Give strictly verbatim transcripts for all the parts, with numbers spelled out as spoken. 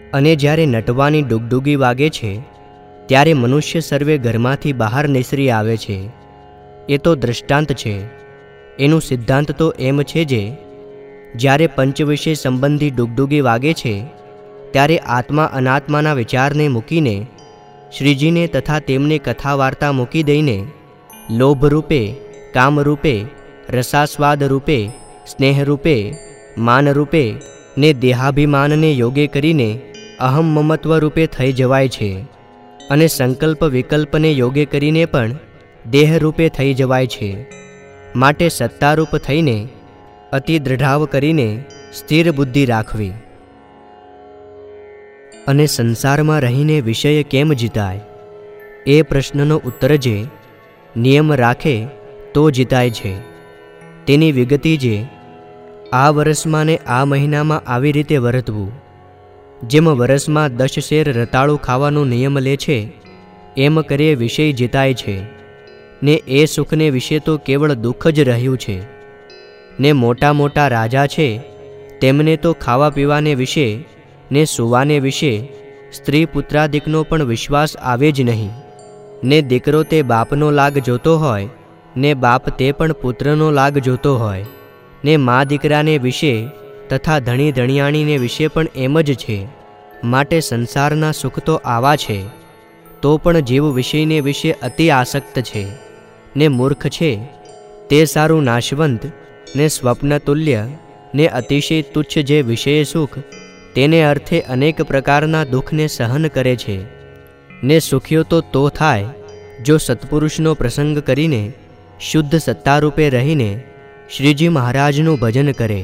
અને જ્યારે નટવાની ડુગડુગી વાગે છે ત્યારે મનુષ્ય સર્વે ઘરમાંથી બહાર નીસરી આવે છે. એ તો દૃષ્ટાંત છે. એનું સિદ્ધાંત તો એમ છે જે જ્યારે પંચવિષય સંબંધી ડુગડુગી વાગે છે ત્યારે આત્મા અનાત્માના વિચારને મૂકીને શ્રીજીને તથા તેમની કથા વાર્તા મૂકી દઈને લોભરૂપે, કામરૂપે, રસાસ્વાદ રૂપે, સ્નેહરૂપે, માનરૂપે ને દેહાભિમાનને યોગે કરીને અહમ મમત્વ રૂપે થઈ જવાય છે. અને સંકલ્પ વિકલ્પને યોગે કરીને પણ દેહરૂપે થઈ જવાય છે. માટે સત્તારૂપ થઈને અતિ દૃઢાવ કરીને સ્થિર બુદ્ધિ રાખવી. અને સંસારમાં રહીને વિષય કેમ જીતાય એ પ્રશ્નનો ઉત્તર જે નિયમ રાખે તો જીતાય છે. તેની વિગતિ જે આ વર્ષમાં ને આ મહિનામાં આવી રીતે વર્તવું. જેમ વરસમાં દસ શેર રતાળું ખાવાનો નિયમ લે છે એમ કરીએ વિષય જીતાય છે. ને એ સુખને વિશે તો કેવળ દુઃખ જ રહ્યું છે. ને મોટા મોટા રાજા છે તેમને તો ખાવા પીવાને વિશે ને સુવાને વિશે સ્ત્રી પુત્રાદિકનો પણ વિશ્વાસ આવે જ નહીં. ને દીકરો તે બાપનો લાગ જોતો હોય ને બાપ તે પણ પુત્રનો લાગ જોતો હોય. ને મા દીકરાને વિશે તથા ધણી ધણિયાણીને વિશે પણ એમ જ છે. માટે સંસારના સુખ તો આવા છે. તો પણ જીવ વિષયને વિશે અતિ આસક્ત છે ને મૂર્ખ છે તે સારું નાશવંત ને સ્વપ્નતુલ્ય ને અતિશય તુચ્છ જે વિષય સુખ તેને અર્થે અનેક પ્રકારના દુઃખને સહન કરે છે. ને સુખ્યો તો તો થાય જો સત્પુરુષનો પ્રસંગ કરીને શુદ્ધ સત્તારૂપે રહીને શ્રીજી મહારાજનું ભજન કરે.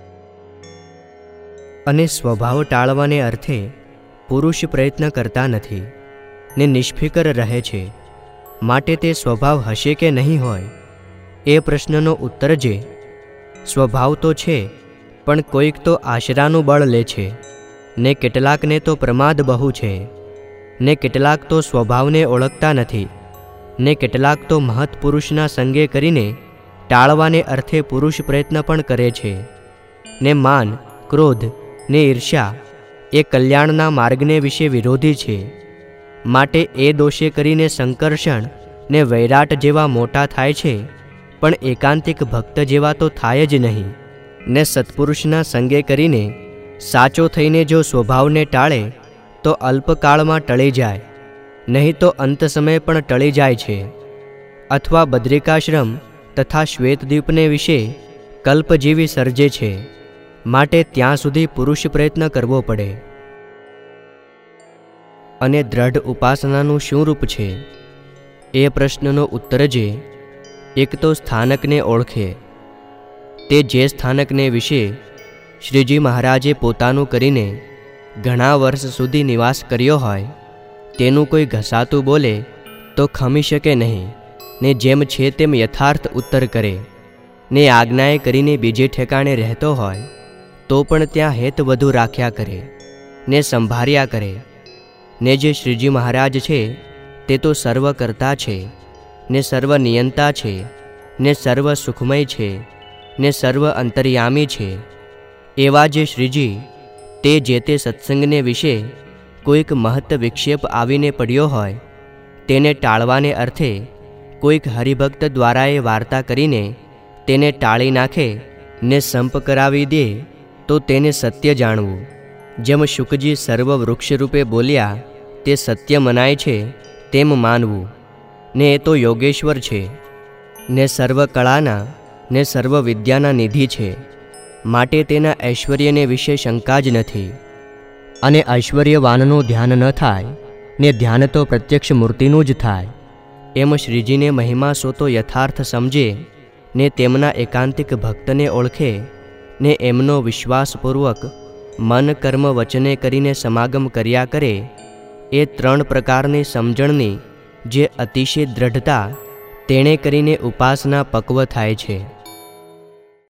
અને સ્વભાવ ટાળવાને અર્થે પુરુષ પ્રયત્ન કરતા નથી ને નિષ્ફિકર રહે છે. માટે તે સ્વભાવ હશે કે નહીં હોય એ પ્રશ્નનો ઉત્તર જે સ્વભાવ તો છે પણ કોઈક તો આશરાનું બળ લે છે ને કેટલાકને તો પ્રમાદ બહુ છે ને કેટલાક તો સ્વભાવને ઓળખતા નથી ને કેટલાક તો મહત્પુરુષના સંગે કરીને ટાળવાને અર્થે પુરુષ પ્રયત્ન પણ કરે છે. ને માન, ક્રોધ ને ઈર્ષ્યા એ કલ્યાણના માર્ગને વિશે વિરોધી છે. માટે એ દોષે કરીને સંકર્ષણ ને વૈરાટ જેવા મોટા થાય છે પણ એકાંતિક ભક્ત જેવા તો થાય જ નહીં. ને સત્પુરુષના સંગે કરીને સાચો થઈને જો સ્વભાવને ટાળે તો અલ્પકાળમાં ટળી જાય, નહીં તો અંત સમય પણ ટળી જાય છે. અથવા બદ્રિકાશ્રમ તથા શ્વેતદ્વીપને વિશે કલ્પજીવી સર્જે છે. માટે ત્યાં સુધી પુરુષ પ્રયત્ન કરવો પડે. અને દ્રઢ ઉપાસનાનું શું રૂપ છે એ પ્રશ્નનો ઉત્તર જે એક તો સ્થાનકને ઓળખે. તે જે સ્થાનકને વિશે શ્રીજી મહારાજે પોતાનું કરીને ઘણા વર્ષ સુધી નિવાસ કર્યો હોય તેનું કોઈ ઘસાતું બોલે તો ખમી શકે નહીં ને જેમ છે તેમ યથાર્થ ઉત્તર કરે. ને આજ્ઞાએ કરીને બીજે ઠેકાણે રહેતો હોય તો પણ ત્યાં હેત વધુ રાખ્યા કરે ને સંભાળ્યા કરે. ને જે શ્રીજી મહારાજ છે તે તો સર્વ કરતા છે ને સર્વ નિયંતા છે ને સર્વ સુખમય છે ને સર્વ અંતર્યામી છે. એવા જે શ્રીજી તે જે તે સત્સંગને વિશે કોઈક મહત્ વિક્ષેપ આવીને પડ્યો હોય તેને ટાળવાને અર્થે કોઈક હરિભક્ત દ્વારા એ વાર્તા કરીને તેને ટાળી નાખે ને સંપ કરાવી દે તો તેને સત્ય જાણવું. જેમ શુકજી સર્વ વૃક્ષરૂપે બોલ્યા તે સત્ય મનાય છે તેમ માનવું. ને એ તો યોગેશ્વર છે ને સર્વ કળાના ને સર્વ વિદ્યાના નિધિ છે. માટે તેના ઐશ્વર્યને વિશે શંકા જ નથી. અને ઐશ્વર્યવાનનું ધ્યાન ન થાય ને ધ્યાન તો પ્રત્યક્ષ મૂર્તિનું જ થાય. એમ શ્રીજીને મહિમા સો તો યથાર્થ સમજે ને તેમના એકાંતિક ભક્તને ઓળખે ને એમનો વિશ્વાસપૂર્વક મન કર્મ વચને કરીને સમાગમ કર્યા કરે. એ ત્રણ પ્રકારની સમજણની જે અતિશય દ્રઢતા તેણે કરીને ઉપાસના પક્વ થાય છે.